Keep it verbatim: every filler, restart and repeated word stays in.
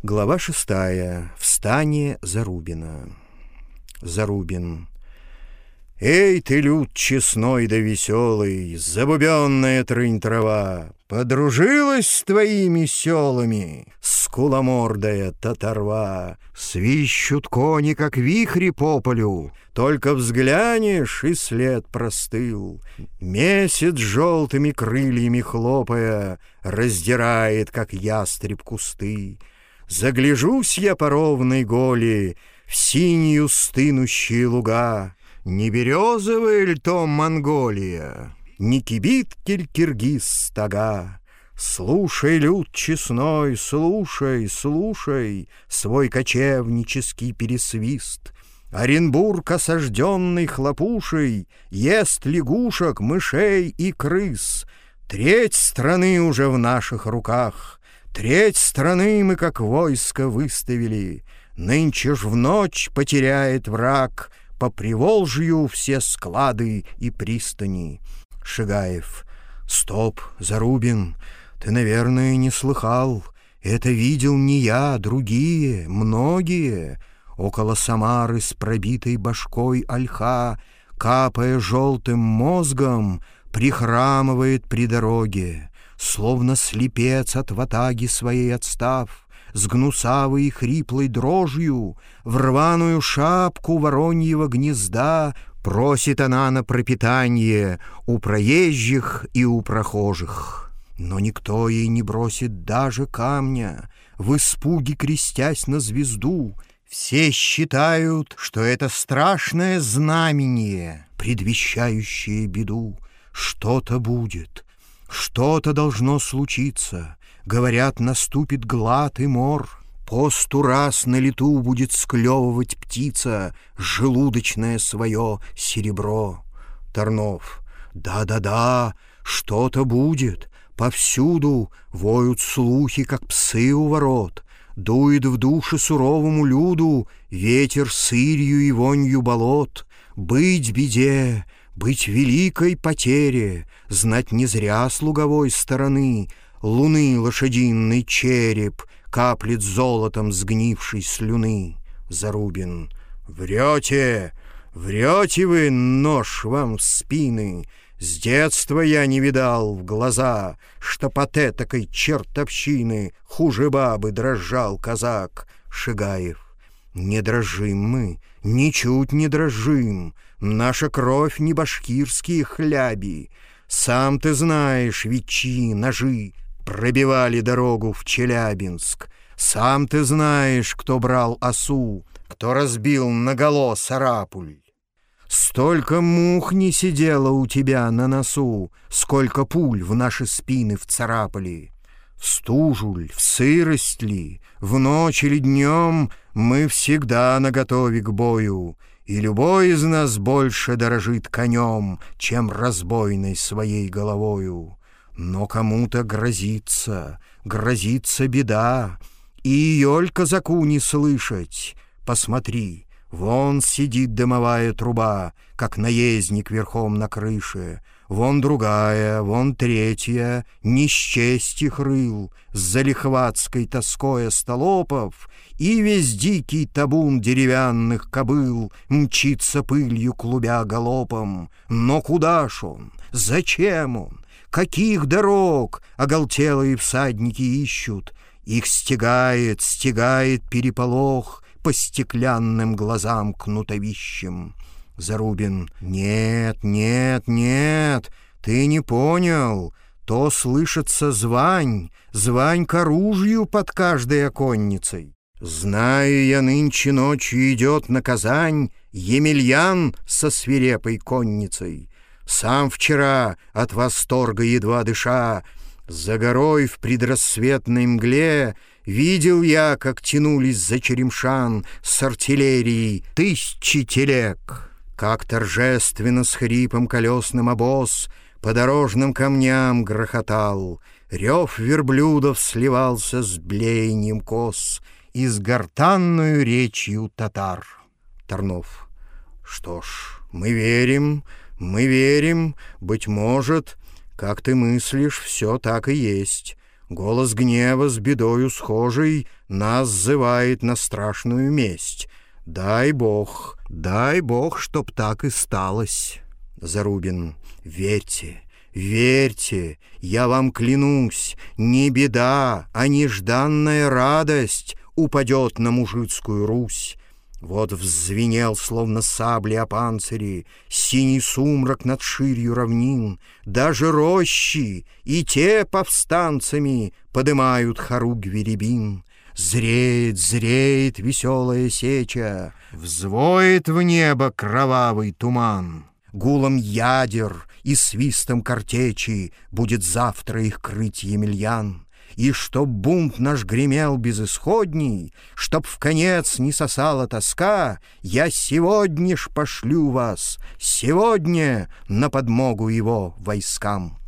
Глава шестая. Встание Зарубина. Зарубин. Эй ты, люд честной да веселый, забубенная трынь трава, подружилась с твоими селами, скуломордая татарва. Свищут кони, как вихри по полю, только взглянешь, и след простыл. Месяц желтыми крыльями хлопая раздирает, как ястреб, кусты. Загляжусь я по ровной голи в синюю стынущие луга. Не березовая ль то Монголия, не кибиткель Киргиз стога. Слушай, люд честной, слушай, слушай свой кочевнический пересвист. Оренбург, осажденный хлопушей, ест лягушек, мышей и крыс. Треть страны уже в наших руках, треть страны мы как войско выставили. Нынче ж в ночь потеряет враг по Приволжью все склады и пристани. Шигаев. Стоп, Зарубин, ты, наверное, не слыхал. Это видел не я, другие, многие. Около Самары с пробитой башкой ольха, капая желтым мозгом, прихрамывает при дороге, словно слепец от ватаги своей отстав. С гнусавой и хриплой дрожью в рваную шапку вороньего гнезда просит она на пропитание у проезжих и у прохожих. Но никто ей не бросит даже камня, в испуге крестясь на звезду. Все считают, что это страшное знамение, предвещающее беду. Что-то будет, что-то должно случиться. Говорят, наступит глад и мор. По сто раз на лету будет склевывать птица желудочное свое серебро. Тарнов. Да-да-да, что-то будет. Повсюду воют слухи, как псы у ворот. Дует в души суровому люду ветер сырью и вонью болот. Быть беде, быть великой потере, знать не зря с луговой стороны луны лошадиный череп каплет золотом сгнившей слюны. Зарубин. Врете, врете вы, нож вам в спины. С детства я не видал в глаза, что от этакой чертовщины хуже бабы дрожал казак. Шигаев. Не дрожим мы, ничуть не дрожим. Наша кровь не башкирские хляби. Сам ты знаешь, ветчи, ножи пробивали дорогу в Челябинск. Сам ты знаешь, кто брал осу, кто разбил наголо Сарапуль. Столько мух не сидело у тебя на носу, сколько пуль в наши спины вцарапали. В стужу ль, в сырость ли, в ночь или днем мы всегда наготове к бою, и любой из нас больше дорожит конем, чем разбойной своей головою. Но кому-то грозится, грозится беда, и ее ль казаку не слышать. Посмотри, вон сидит дымовая труба, как наездник верхом на крыше. Вон другая, вон третья, не счесть их рыл, с залихватской тоской остолопов, и весь дикий табун деревянных кобыл мчится пылью клубя галопом. Но куда ж он? Зачем он? Каких дорог оголтелые всадники ищут? Их стягает, стягает переполох по стеклянным глазам кнутовищем. Зарубин. Нет, нет, нет, ты не понял. То слышится звань, звань к оружию под каждой оконницей. Знаю я, нынче ночью идет на Казань Емельян со свирепой конницей. Сам вчера, от восторга едва дыша, за горой в предрассветной мгле видел я, как тянулись за Черемшан с артиллерией тысячи телег, как торжественно с хрипом колесным обоз по дорожным камням грохотал, рев верблюдов сливался с блеянием коз и с гортанною речью татар. Тарнов. Что ж, мы верим, мы верим, быть может, как ты мыслишь, все так и есть. Голос гнева с бедою схожий нас зывает на страшную месть. Дай Бог, дай Бог, чтоб так и сталось. Зарубин. Верьте, верьте, я вам клянусь, не беда, а нежданная радость упадет на мужицкую Русь. Вот взвенел, словно сабли о панцире, синий сумрак над ширью равнин. Даже рощи и те повстанцами подымают хоругви рябин. Зреет, зреет веселая сеча, взвоет в небо кровавый туман. Гулом ядер и свистом картечи будет завтра их крыть Емельян. И чтоб бунт наш гремел безысходней, чтоб вконец не сосала тоска, я сегодня ж пошлю вас, сегодня на подмогу его войскам.